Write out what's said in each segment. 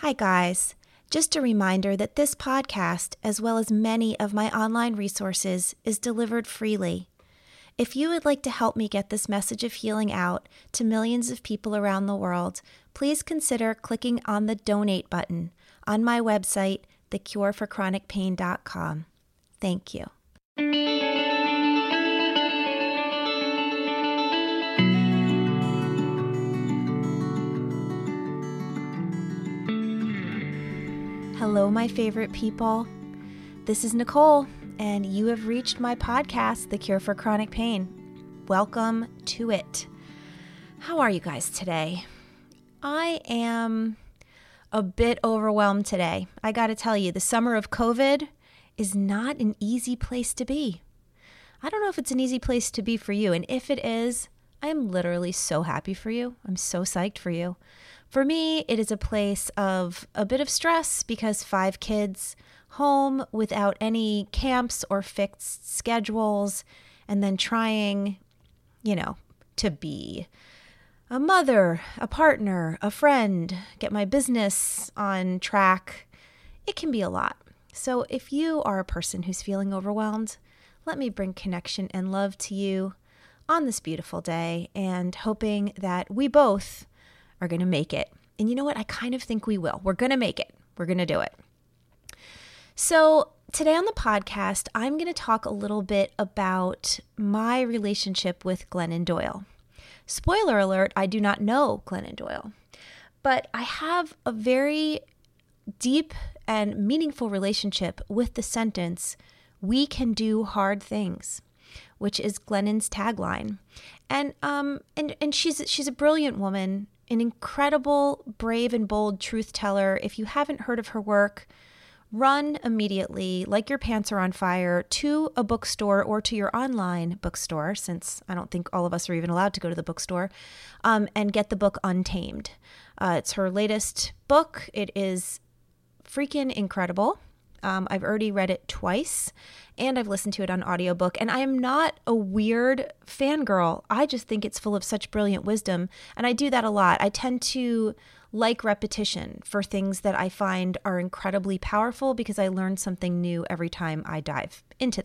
Hi, guys. Just a reminder that this podcast, as well as many of my online resources, is delivered freely. If you would like to help me get this message of healing out to millions of people around the world, please consider clicking on the donate button on my website, thecureforchronicpain.com. Thank you. Hello, my favorite people. This is Nicole, and you have reached my podcast, The Cure for Chronic Pain. Welcome to it. How are you guys today? I am a bit overwhelmed today. I got to tell you, the summer of COVID is not an easy place to be. I don't know if it's an easy place to be for you, and if it is, I am literally so happy for you. I'm so psyched for you. For me, it is a place of a bit of stress because 5 kids home without any camps or fixed schedules, and then trying, to be a mother, a partner, a friend, get my business on track. It can be a lot. So if you are a person who's feeling overwhelmed, let me bring connection and love to you on this beautiful day, and hoping that we both are going to make it. And you know what? I kind of think we will. We're going to make it. We're going to do it. So today on the podcast, I'm going to talk a little bit about my relationship with Glennon Doyle. Spoiler alert, I do not know Glennon Doyle, but I have a very deep and meaningful relationship with the sentence, "We can do hard things," which is Glennon's tagline. And she's a brilliant woman, an incredible, brave, and bold truth teller. If you haven't heard of her work, run immediately, like your pants are on fire, to a bookstore or to your online bookstore, since I don't think all of us are even allowed to go to the bookstore, and get the book Untamed. It's her latest book. It is freaking incredible. I've already read it twice, and I've listened to it on audiobook, and I am not a weird fangirl. I just think it's full of such brilliant wisdom, and I do that a lot. I tend to like repetition for things that I find are incredibly powerful because I learn something new every time I dive into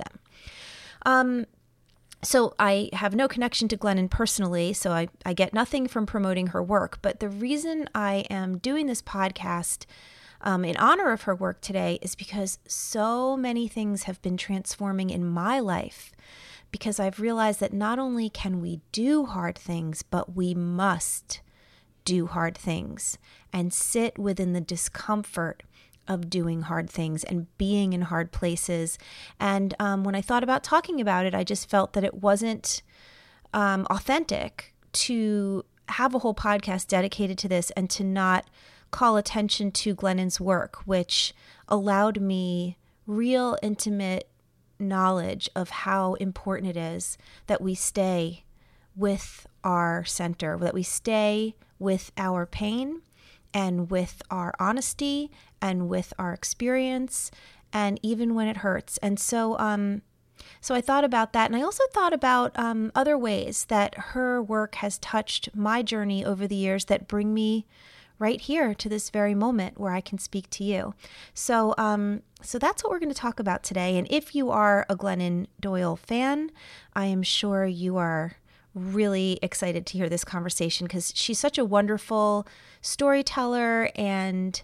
them. So I have no connection to Glennon personally, so I get nothing from promoting her work, but the reason I am doing this podcast in honor of her work today is because so many things have been transforming in my life, because I've realized that not only can we do hard things, but we must do hard things and sit within the discomfort of doing hard things and being in hard places. And when I thought about talking about it, I just felt that it wasn't authentic to have a whole podcast dedicated to this and to not call attention to Glennon's work, which allowed me real intimate knowledge of how important it is that we stay with our center, that we stay with our pain and with our honesty and with our experience, and even when it hurts. And so I thought about that, and I also thought about other ways that her work has touched my journey over the years that bring me right here to this very moment where I can speak to you. So that's what we're going to talk about today. And if you are a Glennon Doyle fan, I am sure you are really excited to hear this conversation, because she's such a wonderful storyteller and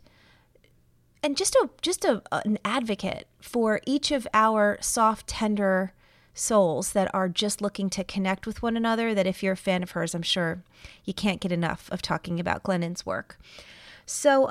just an advocate for each of our soft, tender souls that are just looking to connect with one another, that if you're a fan of hers, I'm sure you can't get enough of talking about Glennon's work. So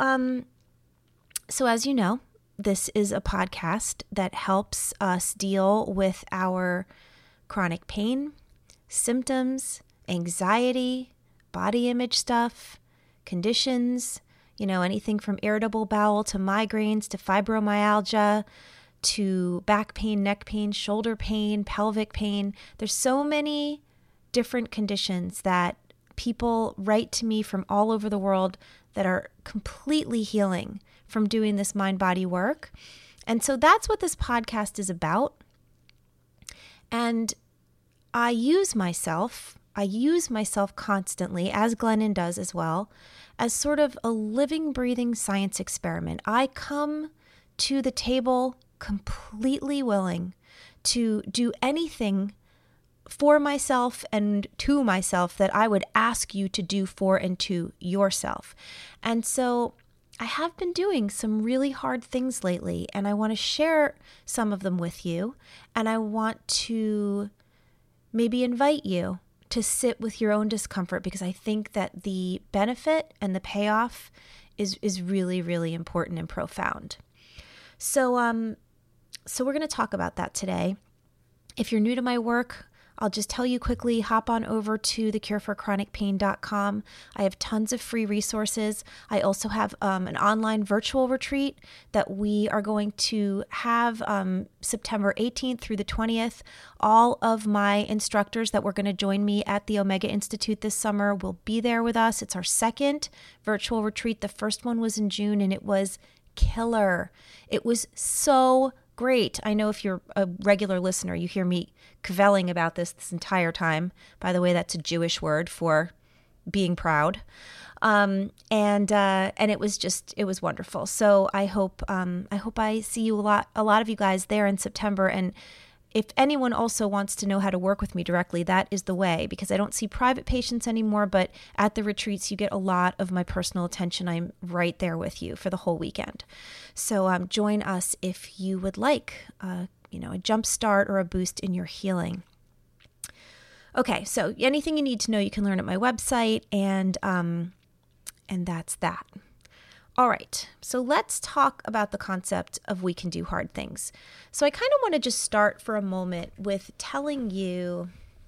as you know, this is a podcast that helps us deal with our chronic pain, symptoms, anxiety, body image stuff, conditions, anything from irritable bowel to migraines to fibromyalgia to back pain, neck pain, shoulder pain, pelvic pain. There's so many different conditions that people write to me from all over the world that are completely healing from doing this mind-body work. And so that's what this podcast is about. And I use myself I use myself constantly, as Glennon does as well, as sort of a living, breathing science experiment. I come to the table completely willing to do anything for myself and to myself that I would ask you to do for and to yourself. And so I have been doing some really hard things lately, and I want to share some of them with you. And I want to maybe invite you to sit with your own discomfort, because I think that the benefit and the payoff is really, really important and profound. So we're going to talk about that today. If you're new to my work, I'll just tell you quickly, hop on over to thecureforchronicpain.com. I have tons of free resources. I also have an online virtual retreat that we are going to have September 18th through the 20th. All of my instructors that were going to join me at the Omega Institute this summer will be there with us. It's our second virtual retreat. The first one was in June, and it was killer. It was so great. I know if you're a regular listener, you hear me cavelling about this entire time. By the way, that's a Jewish word for being proud. And it was wonderful. So I hope I see you a lot of you guys there in September. And if anyone also wants to know how to work with me directly, that is the way, because I don't see private patients anymore, but at the retreats, you get a lot of my personal attention. I'm right there with you for the whole weekend. So join us if you would like, a jump start or a boost in your healing. Okay, so anything you need to know, you can learn at my website, and that's that. All right, so let's talk about the concept of we can do hard things. So I kind of want to just start for a moment with telling you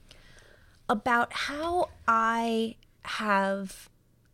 about how I have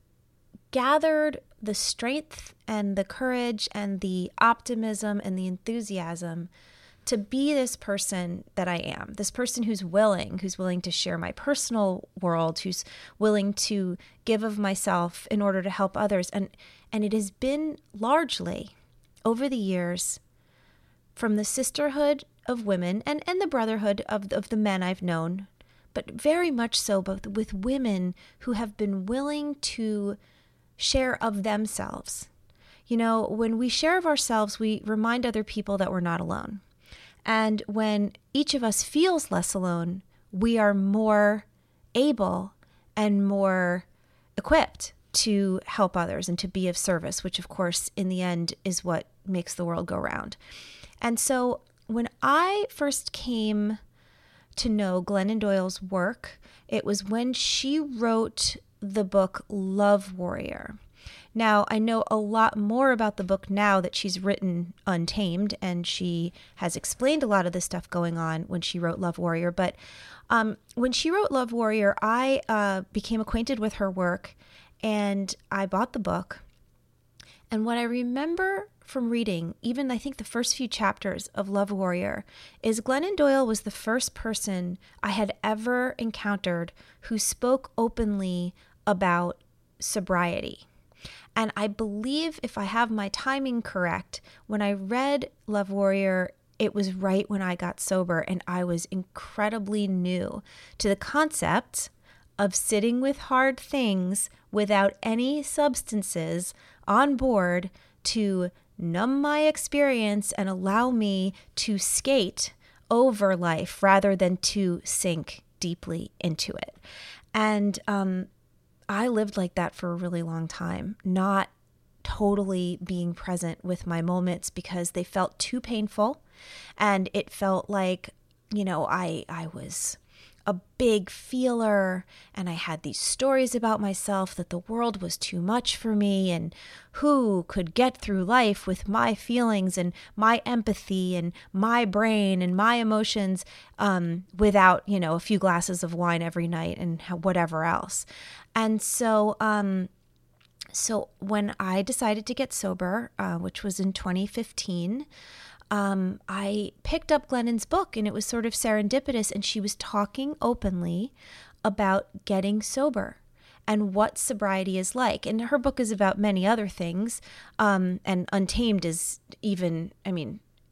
gathered the strength and the courage and the optimism and the enthusiasm to be this person that I am, this person who's willing to share my personal world, who's willing to give of myself in order to help others. And it has been largely over the years from the sisterhood of women and the brotherhood of the men I've known, but very much so both with women who have been willing to share of themselves. When we share of ourselves, we remind other people that we're not alone. And when each of us feels less alone, we are more able and more equipped to help others and to be of service, which of course in the end is what makes the world go round. And so when I first came to know Glennon Doyle's work, it was when she wrote the book Love Warrior. Now, I know a lot more about the book now that she's written Untamed, and she has explained a lot of the stuff going on when she wrote Love Warrior. But when she wrote Love Warrior, I became acquainted with her work, and I bought the book. And what I remember from reading, even I think the first few chapters of Love Warrior, is Glennon Doyle was the first person I had ever encountered who spoke openly about sobriety. And I believe, if I have my timing correct, when I read Love Warrior, it was right when I got sober, and I was incredibly new to the concept of sitting with hard things without any substances on board to numb my experience and allow me to skate over life rather than to sink deeply into it. And I lived like that for a really long time, not totally being present with my moments because they felt too painful. And it felt like, I was a big feeler, and I had these stories about myself that the world was too much for me, and who could get through life with my feelings and my empathy and my brain and my emotions without, a few glasses of wine every night and whatever else. And so when I decided to get sober, which was in 2015, I picked up Glennon's book, and it was sort of serendipitous, and she was talking openly about getting sober and what sobriety is like. And her book is about many other things, and Untamed is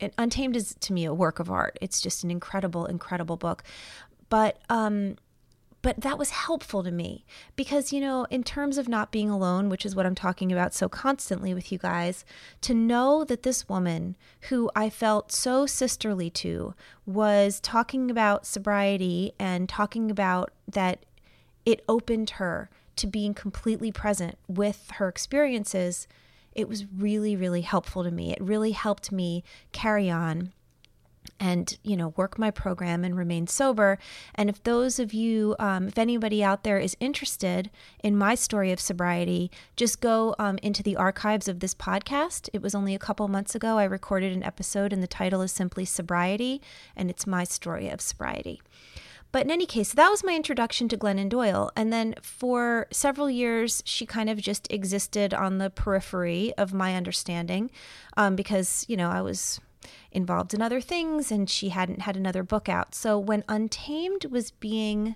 Untamed is to me a work of art. It's just an incredible, incredible book. But But that was helpful to me because, in terms of not being alone, which is what I'm talking about so constantly with you guys, to know that this woman who I felt so sisterly to was talking about sobriety and talking about that it opened her to being completely present with her experiences, it was really, really helpful to me. It really helped me carry on and, work my program and remain sober. And if those of you, if anybody out there is interested in my story of sobriety, just go into the archives of this podcast. It was only a couple months ago. I recorded an episode and the title is simply Sobriety, and it's my story of sobriety. But in any case, that was my introduction to Glennon Doyle. And then for several years, she kind of just existed on the periphery of my understanding because, I was involved in other things and she hadn't had another book out. So when Untamed was being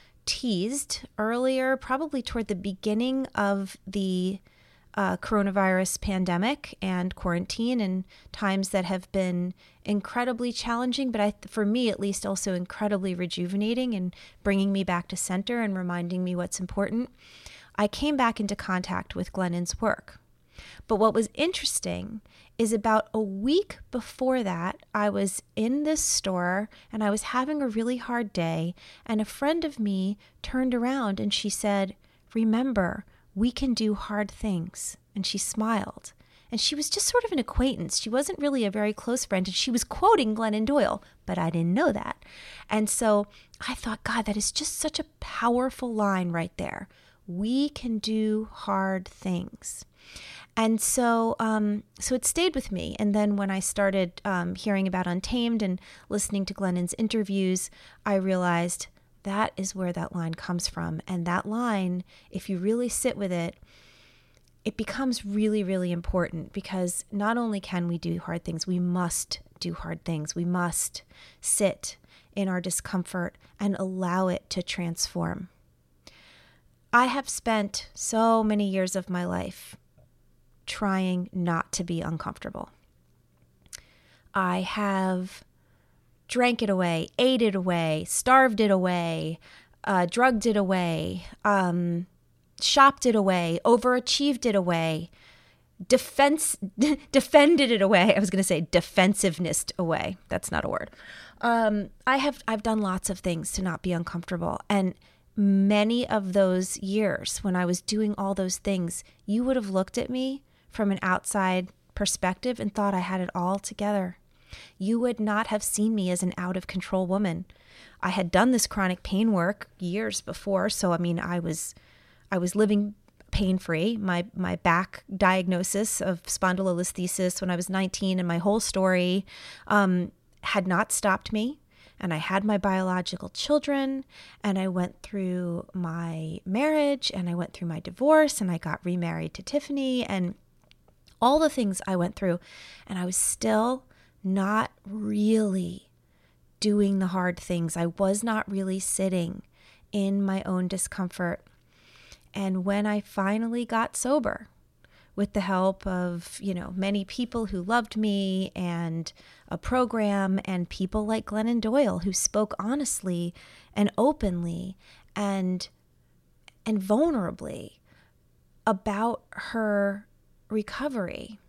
teased earlier, probably toward the beginning of the coronavirus pandemic and quarantine and times that have been incredibly challenging, but for me at least also incredibly rejuvenating and bringing me back to center and reminding me what's important, I came back into contact with Glennon's work. But what was interesting is about a week before that, I was in this store and I was having a really hard day, and a friend of me turned around and she said, "Remember, we can do hard things." And she smiled. And she was just sort of an acquaintance. She wasn't really a very close friend. And she was quoting Glennon Doyle, but I didn't know that. And so I thought, God, that is just such a powerful line right there. We can do hard things. And so it stayed with me. And then when I started hearing about Untamed and listening to Glennon's interviews, I realized that is where that line comes from. And that line, if you really sit with it, it becomes really, really important because not only can we do hard things, we must do hard things. We must sit in our discomfort and allow it to transform. I have spent so many years of my life trying not to be uncomfortable. I have drank it away, ate it away, starved it away, drugged it away, shopped it away, overachieved it away, defended it away. I was going to say defensiveness away. That's not a word. I've done lots of things to not be uncomfortable. And many of those years when I was doing all those things, you would have looked at me from an outside perspective and thought I had it all together. You would not have seen me as an out-of-control woman. I had done this chronic pain work years before, so I was living pain-free. My back diagnosis of spondylolisthesis when I was 19 and my whole story had not stopped me. And I had my biological children, and I went through my marriage, and I went through my divorce, and I got remarried to Tiffany, and all the things I went through. And I was still not really doing the hard things. I was not really sitting in my own discomfort. And when I finally got sober, with the help of, many people who loved me and a program and people like Glennon Doyle who spoke honestly and openly and vulnerably about her recovery,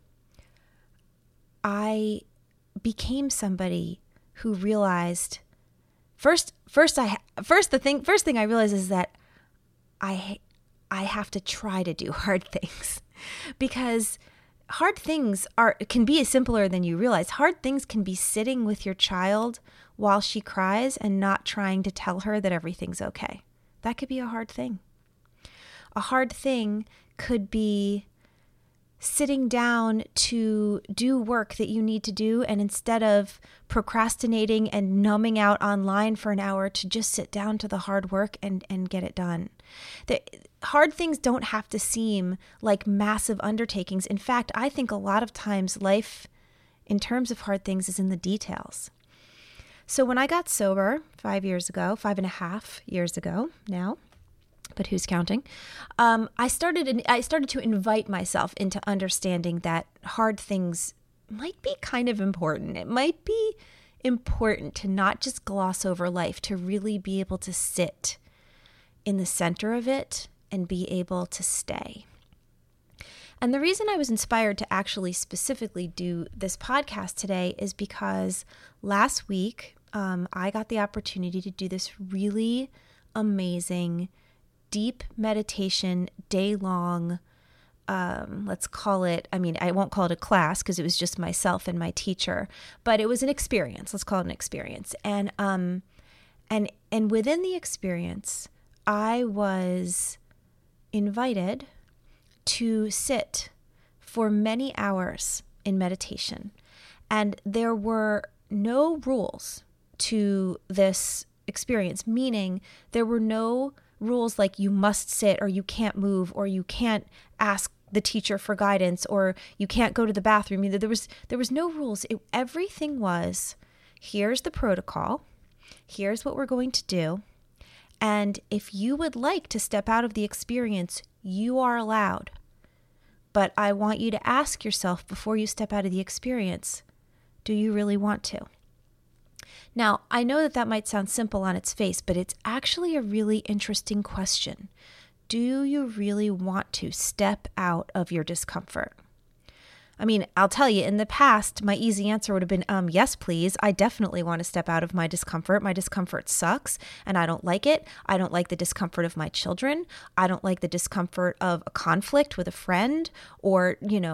I became somebody who realized first thing I realized is that I have to try to do hard things. Because hard things can be simpler than you realize. Hard things can be sitting with your child while she cries and not trying to tell her that everything's okay. That could be a hard thing. A hard thing could be sitting down to do work that you need to do, and instead of procrastinating and numbing out online for an hour, to just sit down to the hard work and get it done. The hard things don't have to seem like massive undertakings. In fact, I think a lot of times life, in terms of hard things, is in the details. So when I got sober 5.5 years ago now, but who's counting? I started to invite myself into understanding that hard things might be kind of important. It might be important to not just gloss over life, to really be able to sit in the center of it and be able to stay. And the reason I was inspired to actually specifically do this podcast today is because last week I got the opportunity to do this really amazing, deep meditation, day-long, let's call it, I won't call it a class because it was just myself and my teacher, but it was an experience. Let's call it an experience. And within the experience, I was invited to sit for many hours in meditation. And there were no rules to this experience, meaning there were no rules like you must sit or you can't move or you can't ask the teacher for guidance or you can't go to the bathroom. There was no rules. Everything was, here's the protocol, here's what we're going to do, and if you would like to step out of the experience, you are allowed. But I want you to ask yourself before you step out of the experience, do you really want to? Now, I know that might sound simple on its face, but it's actually a really interesting question. Do you really want to step out of your discomfort? I'll tell you, in the past, my easy answer would have been, yes, please. I definitely want to step out of my discomfort. My discomfort sucks and I don't like it. I don't like the discomfort of my children. I don't like the discomfort of a conflict with a friend or,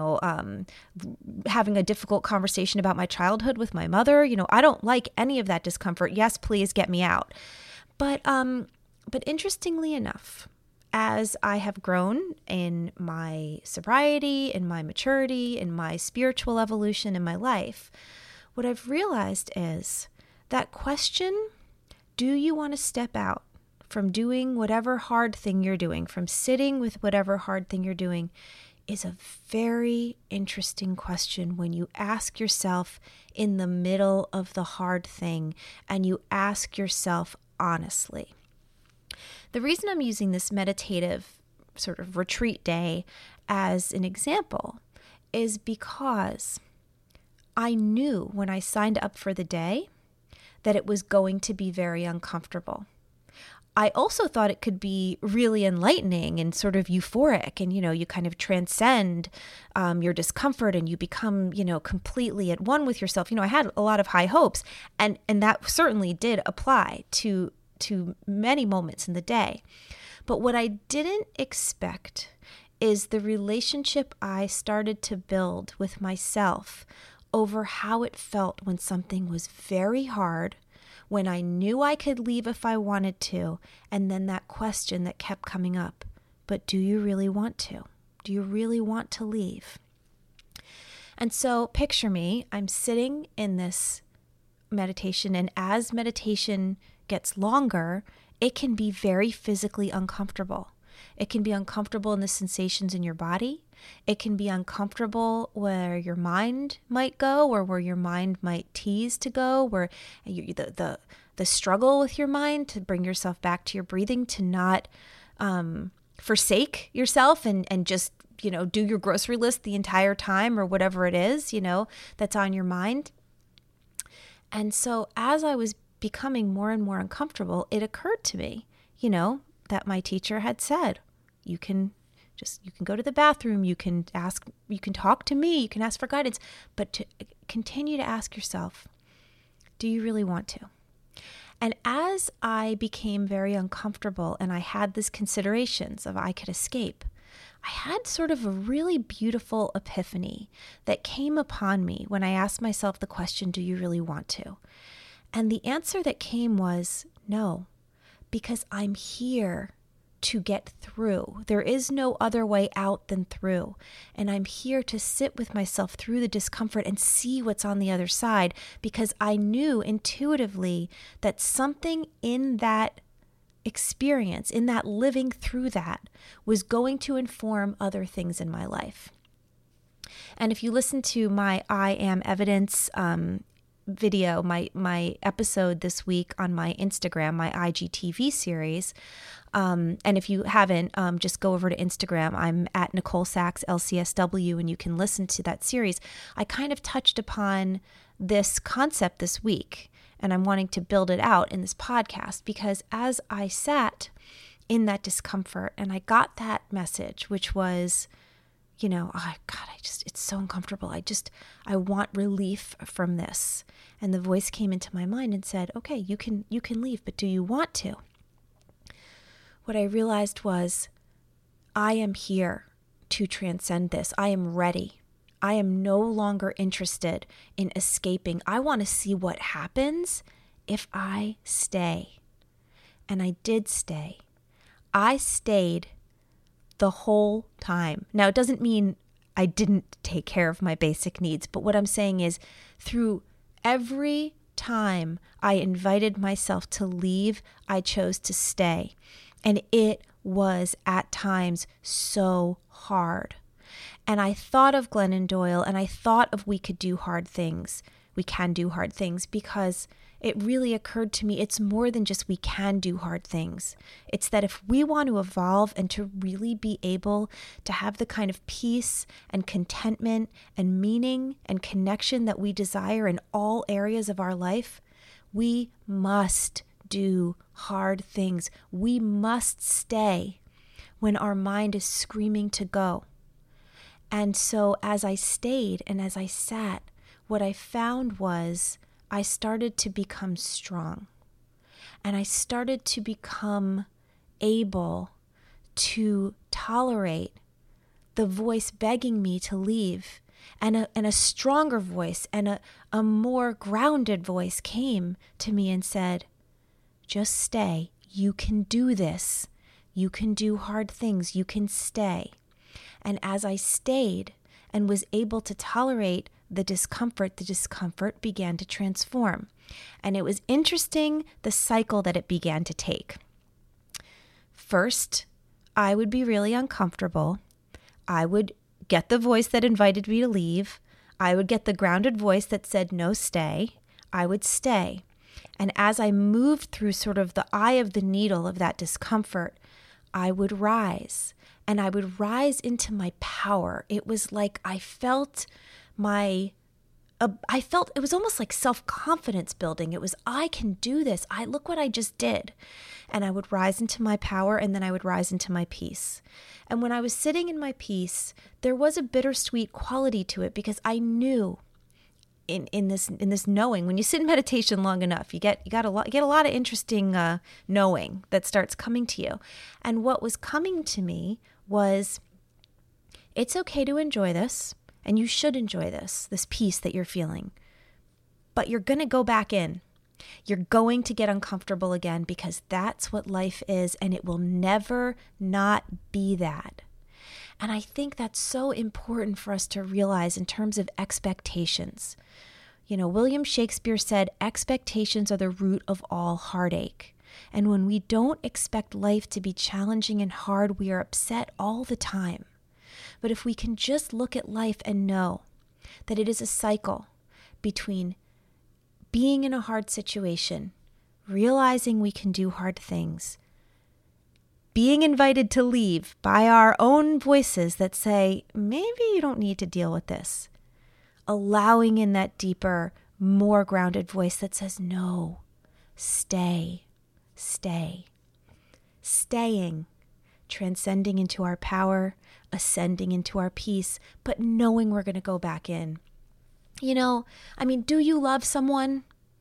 having a difficult conversation about my childhood with my mother. I don't like any of that discomfort. Yes, please get me out. But interestingly enough, as I have grown in my sobriety, in my maturity, in my spiritual evolution in my life, what I've realized is that question, do you want to step out from doing whatever hard thing you're doing, from sitting with whatever hard thing you're doing, is a very interesting question when you ask yourself in the middle of the hard thing and you ask yourself honestly. The reason I'm using this meditative sort of retreat day as an example is because I knew when I signed up for the day that it was going to be very uncomfortable. I also thought it could be really enlightening and sort of euphoric and, you kind of transcend your discomfort and you become, completely at one with yourself. I had a lot of high hopes and that certainly did apply to many moments in the day. But what I didn't expect is the relationship I started to build with myself over how it felt when something was very hard, when I knew I could leave if I wanted to, and then that question that kept coming up, but do you really want to? Do you really want to leave? And so picture me, I'm sitting in this meditation, and as meditation gets longer, it can be very physically uncomfortable. It can be uncomfortable in the sensations in your body. It can be uncomfortable where your mind might go or where your mind might tease to go, where the struggle with your mind to bring yourself back to your breathing, to not forsake yourself and just, do your grocery list the entire time or whatever it is, that's on your mind. And so as I was becoming more and more uncomfortable, it occurred to me, that my teacher had said, you can go to the bathroom, you can talk to me, you can ask for guidance, but to continue to ask yourself, do you really want to? And as I became very uncomfortable and I had these considerations of I could escape, I had sort of a really beautiful epiphany that came upon me when I asked myself the question, do you really want to? And the answer that came was no, because I'm here to get through. There is no other way out than through. And I'm here to sit with myself through the discomfort and see what's on the other side, because I knew intuitively that something in that experience, in that living through that, was going to inform other things in my life. And if you listen to my I Am Evidence video, my episode this week on my Instagram, my IGTV series, and if you haven't, just go over to Instagram. I'm at Nicole Sachs LCSW, and you can listen to that series. I kind of touched upon this concept this week, and I'm wanting to build it out in this podcast because as I sat in that discomfort. And I got that message, which was, oh God, it's so uncomfortable. I want relief from this. And the voice came into my mind and said, okay, you can leave, but do you want to? What I realized was, I am here to transcend this. I am ready. I am no longer interested in escaping. I want to see what happens if I stay. And I did stay. I stayed the whole time. Now, it doesn't mean I didn't take care of my basic needs, but what I'm saying is through every time I invited myself to leave, I chose to stay. And it was at times so hard. And I thought of Glennon Doyle, and I thought of we could do hard things. We can do hard things, because it really occurred to me it's more than just we can do hard things. It's that if we want to evolve and to really be able to have the kind of peace and contentment and meaning and connection that we desire in all areas of our life, we must do hard things. We must stay when our mind is screaming to go. And so as I stayed and as I sat, what I found was I started to become strong, and I started to become able to tolerate the voice begging me to leave, and a stronger voice and a more grounded voice came to me and said, just stay. You can do this. You can do hard things. You can stay. And as I stayed and was able to tolerate the discomfort began to transform. And it was interesting the cycle that it began to take. First, I would be really uncomfortable. I would get the voice that invited me to leave. I would get the grounded voice that said, no, stay. I would stay. And as I moved through sort of the eye of the needle of that discomfort, I would rise. And I would rise into my power. It was like I felt it was almost like self-confidence building. It was, I can do this. Look what I just did. And I would rise into my power, and then I would rise into my peace. And when I was sitting in my peace, there was a bittersweet quality to it, because I knew in this knowing, when you sit in meditation long enough, you get a lot of interesting knowing that starts coming to you. And what was coming to me was, it's okay to enjoy this. And you should enjoy this peace that you're feeling. But you're going to go back in. You're going to get uncomfortable again, because that's what life is, and it will never not be that. And I think that's so important for us to realize in terms of expectations. William Shakespeare said, expectations are the root of all heartache. And when we don't expect life to be challenging and hard, we are upset all the time. But if we can just look at life and know that it is a cycle between being in a hard situation, realizing we can do hard things, being invited to leave by our own voices that say, maybe you don't need to deal with this, allowing in that deeper, more grounded voice that says, no, stay, staying, transcending into our power, ascending into our peace, but knowing we're going to go back in. Do you love someone?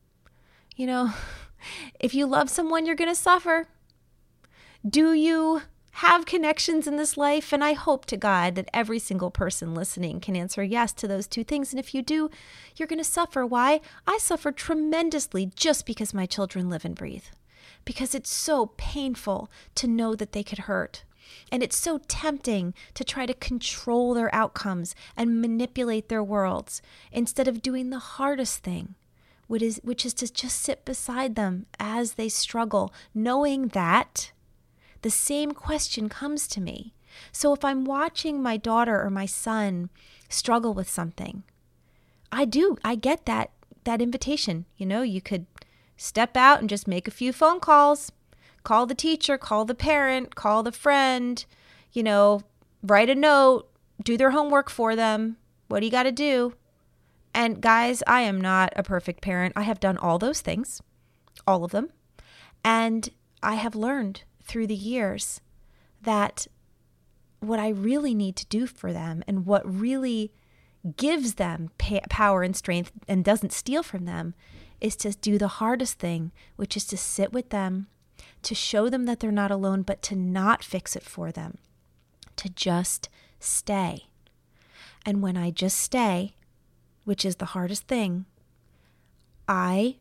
If you love someone, you're going to suffer. Do you have connections in this life? And I hope to God that every single person listening can answer yes to those two things. And if you do, you're going to suffer. Why? I suffer tremendously just because my children live and breathe. Because it's so painful to know that they could hurt. And it's so tempting to try to control their outcomes and manipulate their worlds instead of doing the hardest thing, which is to just sit beside them as they struggle, knowing that the same question comes to me. So if I'm watching my daughter or my son struggle with something, I get that invitation. You could step out and just make a few phone calls. Call the teacher, call the parent, call the friend, write a note, do their homework for them. What do you got to do? And guys, I am not a perfect parent. I have done all those things, all of them. And I have learned through the years that what I really need to do for them and what really gives them power and strength and doesn't steal from them is to do the hardest thing, which is to sit with them, to show them that they're not alone, but to not fix it for them, to just stay. And when I just stay, which is the hardest thing, I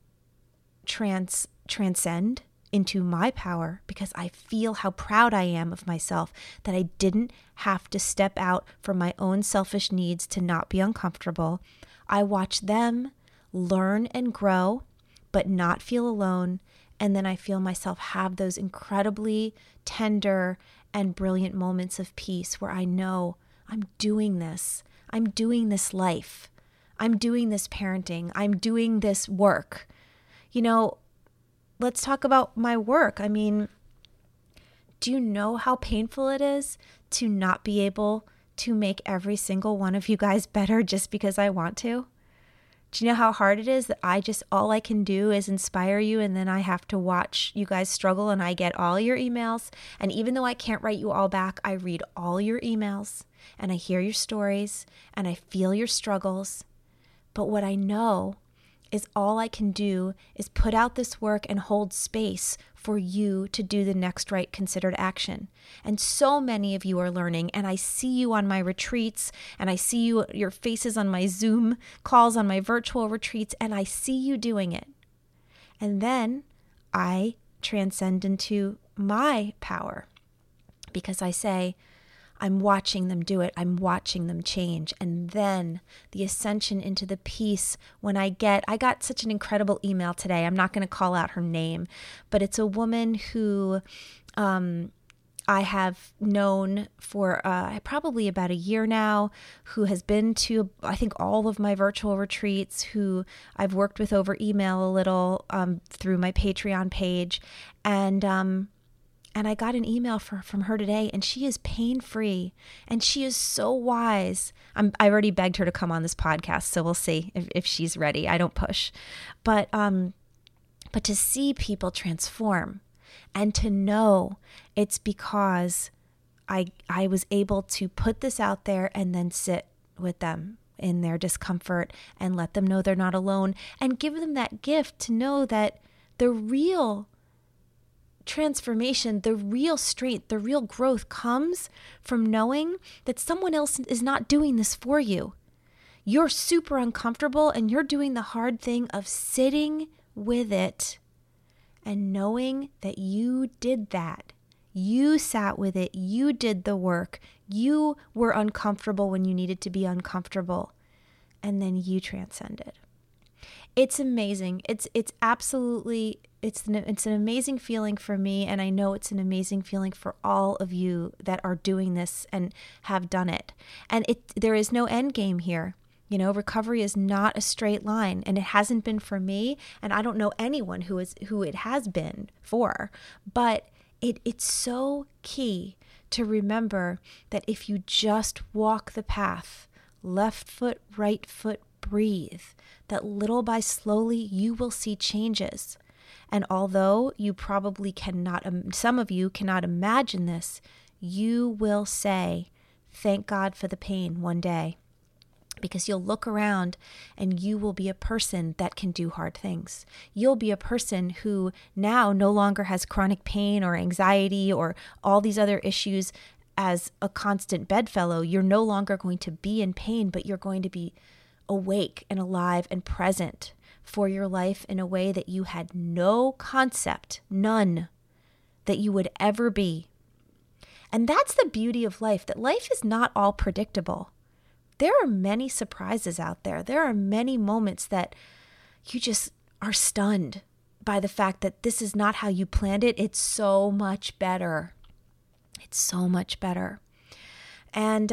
transcend into my power because I feel how proud I am of myself that I didn't have to step out from my own selfish needs to not be uncomfortable. I watch them learn and grow, but not feel alone. And then I feel myself have those incredibly tender and brilliant moments of peace where I know I'm doing this. I'm doing this life. I'm doing this parenting. I'm doing this work. You know, let's talk about my work. I mean, do you know how painful it is to not be able to make every single one of you guys better just because I want to? Do you know how hard it is that all I can do is inspire you, and then I have to watch you guys struggle and I get all your emails. And even though I can't write you all back, I read all your emails and I hear your stories and I feel your struggles. But what I know is all I can do is put out this work and hold space for you to do the next right considered action. And so many of you are learning, and I see you on my retreats, and I see your faces on my Zoom calls, on my virtual retreats, and I see you doing it. And then I transcend into my power because I say, I'm watching them do it. I'm watching them change. And then the ascension into the peace when I got such an incredible email today. I'm not going to call out her name, but it's a woman who I have known for probably about a year now, who has been to, I think, all of my virtual retreats, who I've worked with over email a little through my Patreon page. And I got an email from her today, and she is pain-free, and she is so wise. I already begged her to come on this podcast, so we'll see if she's ready. I don't push. But to see people transform and to know it's because I was able to put this out there and then sit with them in their discomfort and let them know they're not alone and give them that gift to know that the real transformation, the real strength, the real growth comes from knowing that someone else is not doing this for you. You're super uncomfortable and you're doing the hard thing of sitting with it and knowing that you did that. You sat with it. You did the work. You were uncomfortable when you needed to be uncomfortable. And then you transcended. It's amazing. It's absolutely, it's an amazing feeling for me, and I know it's an amazing feeling for all of you that are doing this and have done it. And there is no end game here. You know, recovery is not a straight line, and it hasn't been for me, and I don't know anyone who it has been for. But it's so key to remember that if you just walk the path, left foot, right foot, breathe, that little by slowly you will see changes. And although you probably some of you cannot imagine this, you will say, thank God for the pain one day. Because you'll look around and you will be a person that can do hard things. You'll be a person who now no longer has chronic pain or anxiety or all these other issues as a constant bedfellow. You're no longer going to be in pain, but you're going to be awake and alive and present for your life in a way that you had no concept, none, that you would ever be. And that's the beauty of life, that life is not all predictable. There are many surprises out there. There are many moments that you just are stunned by the fact that this is not how you planned it. It's so much better. It's so much better. And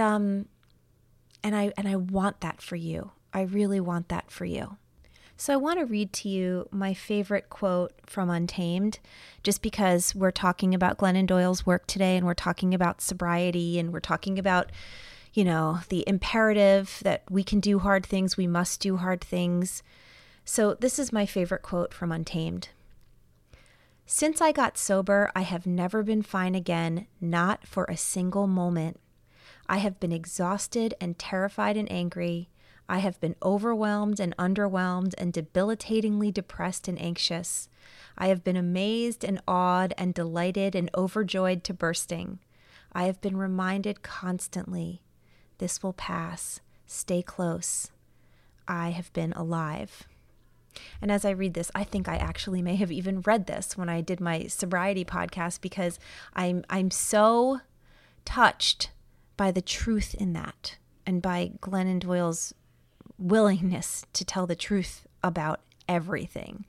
I want that for you. I really want that for you. So I want to read to you my favorite quote from Untamed, just because we're talking about Glennon Doyle's work today, and we're talking about sobriety, and we're talking about, you know, the imperative that we can do hard things, we must do hard things. So this is my favorite quote from Untamed. Since I got sober, I have never been fine again, not for a single moment. I have been exhausted and terrified and angry. I have been overwhelmed and underwhelmed and debilitatingly depressed and anxious. I have been amazed and awed and delighted and overjoyed to bursting. I have been reminded constantly, this will pass. Stay close. I have been alive. And as I read this, I think I actually may have even read this when I did my sobriety podcast, because I'm so touched by the truth in that and by Glennon Doyle's willingness to tell the truth about everything.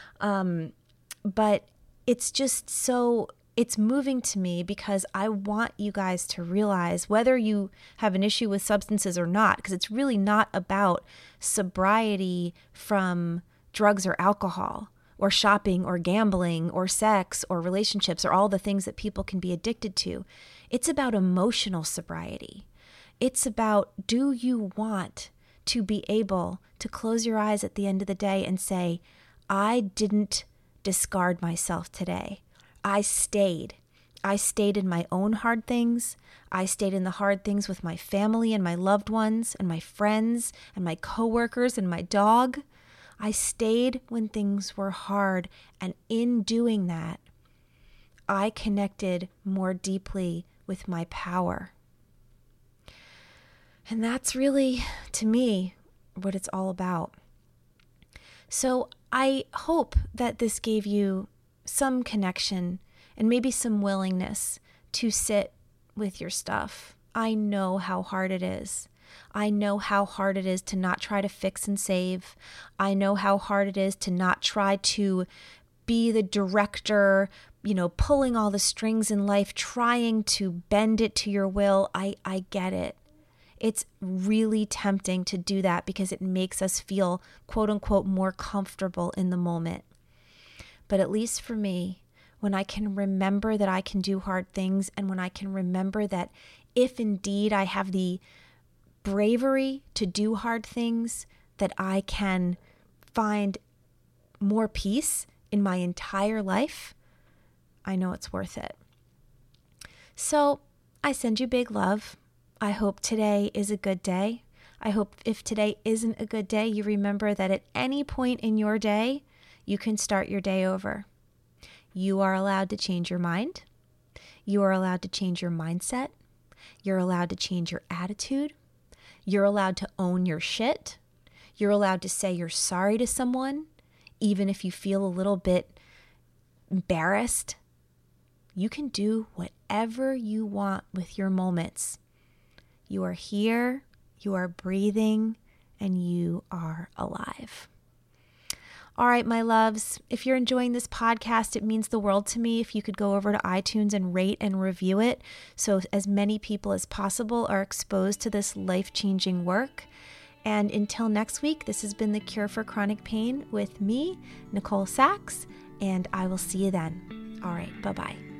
But it's just so, it's moving to me because I want you guys to realize, whether you have an issue with substances or not, because it's really not about sobriety from drugs or alcohol or shopping or gambling or sex or relationships or all the things that people can be addicted to. It's about emotional sobriety. It's about, do you want to be able to close your eyes at the end of the day and say, I didn't discard myself today. I stayed. I stayed in my own hard things. I stayed in the hard things with my family and my loved ones and my friends and my coworkers and my dog. I stayed when things were hard. And in doing that, I connected more deeply with my power. And that's really, to me, what it's all about. So I hope that this gave you some connection and maybe some willingness to sit with your stuff. I know how hard it is. I know how hard it is to not try to fix and save. I know how hard it is to not try to be the director, pulling all the strings in life, trying to bend it to your will. I get it. It's really tempting to do that because it makes us feel, quote unquote, more comfortable in the moment. But at least for me, when I can remember that I can do hard things, and when I can remember that if indeed I have the bravery to do hard things, that I can find more peace in my entire life, I know it's worth it. So I send you big love. I hope today is a good day. I hope if today isn't a good day, you remember that at any point in your day, you can start your day over. You are allowed to change your mind. You are allowed to change your mindset. You're allowed to change your attitude. You're allowed to own your shit. You're allowed to say you're sorry to someone, even if you feel a little bit embarrassed. You can do whatever you want with your moments. You are here, you are breathing, and you are alive. All right, my loves, if you're enjoying this podcast, it means the world to me if you could go over to iTunes and rate and review it so as many people as possible are exposed to this life-changing work. And until next week, this has been The Cure for Chronic Pain with me, Nicole Sachs, and I will see you then. All right, bye-bye.